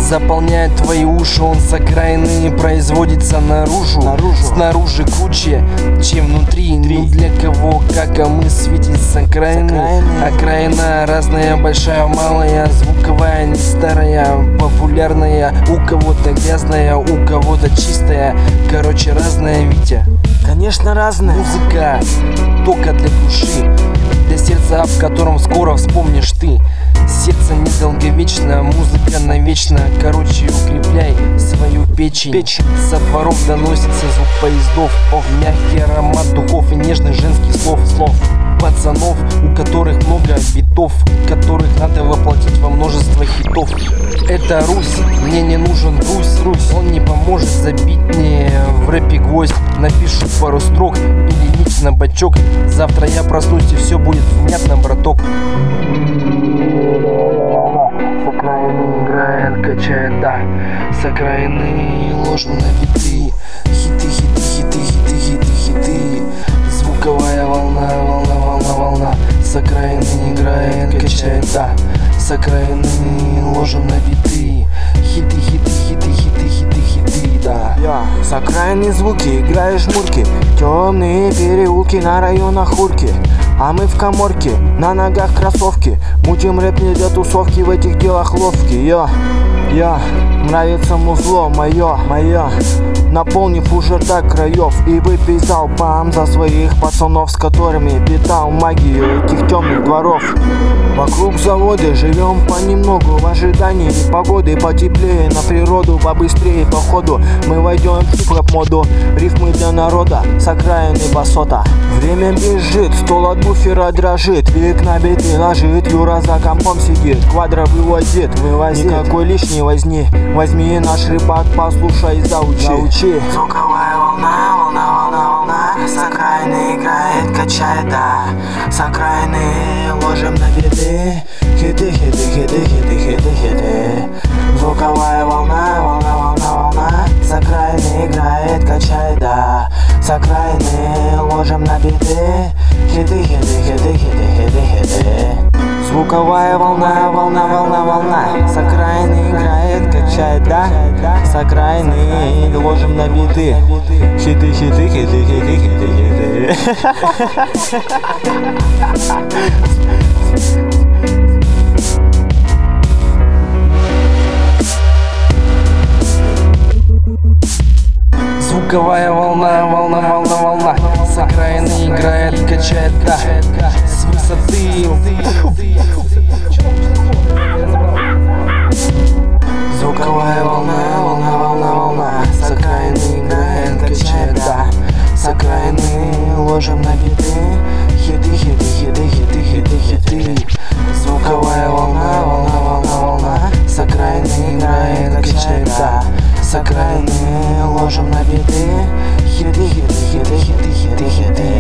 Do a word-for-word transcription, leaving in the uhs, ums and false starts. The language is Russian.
заполняет твои уши. Он с окраины производится наружу, наружу. Снаружи круче, чем внутри. Ну для кого, как, а мы светим с окраины. Окраина разная, большая, малая, звуковая, не старая, популярная. У кого-то грязная, у кого-то чистая. Короче, разная, Витя. Конечно, разная. Музыка только для души, для сердца, об котором скоро вспомнишь ты. Сердце недолговечно, музыка навечно. Короче, укрепляй свою печень. Печень. Со дворов доносится звук поездов. Ох, мягкий аромат духов и нежных женских слов. Слов пацанов, у которых много битов, которых надо воплотить во множество хитов. Это Русь, мне не нужен Русь, Русь. Он не поможет забить мне в рэпе гвоздь. Напишу пару строк или нить на бачок. Завтра я проснусь и все будет внятно, браток. С окраины играет, качает, да. С окраины ложно набиты хиты, хиты, хиты, хиты, хиты, хиты. Звуковая волна, волна, волна, волна. С окраины играет, качает, да. С окраины ложем набиты хиты, хиты, хиты, хиты, хиты, хиты, да. Я с окраины звуки, играешь мурки. Темные переулки на районах Хурки. А мы в каморке, на ногах кроссовки. Мутим рэп не для тусовки, в этих делах ловкий. Я, я, нравится музло мое, мое. Наполнив уже до краев и выпей залпом за своих пацанов, с которыми питал магию этих темных дворов. Вокруг завода живем понемногу, в ожидании погоды потеплее, на природу побыстрее походу. Мы войдем в хип-хоп моду, рифмы для народа с окраины басота. Время бежит, стол от буфера дрожит, век набитый ложит, Юра за компом сидит, квадро вывозит, вывозит. Никакой лишней возни, возьми наш рыбак, послушай, заучи, заучи. Звуковая волна, волна, волна, волна. С окраины играет, качает, да. С окраины ложим на биты. Хиты, хиты, хиты, хиты, хиты, хиты. Звуковая волна, волна, волна, волна. С окраины играет, качает, да. С окраины ложим на биты. Хиты, хиты, хиты, хиты, хиты, хиты. Звуковая волна, волна, волна, волна. С окраины играет, качает, да. С окраины ложим на биты. Хиты, хиты, хиты, хиты, хиты, хиты. Звуковая волна, волна, волна, волна. С окраины играет, качает, да. С высоты. Звуковая волна, волна, волна, волна. С окраины играет, качает, да. С окраины ложим на биты. Хиты, хиты, хиты, хиты, хиты, хиты. Звуковая волна, волна, волна, волна. С окраины играет, качает, да. С окраины ложим на биты. Хиты, хиты, хиты, хиты, хиты, хиты.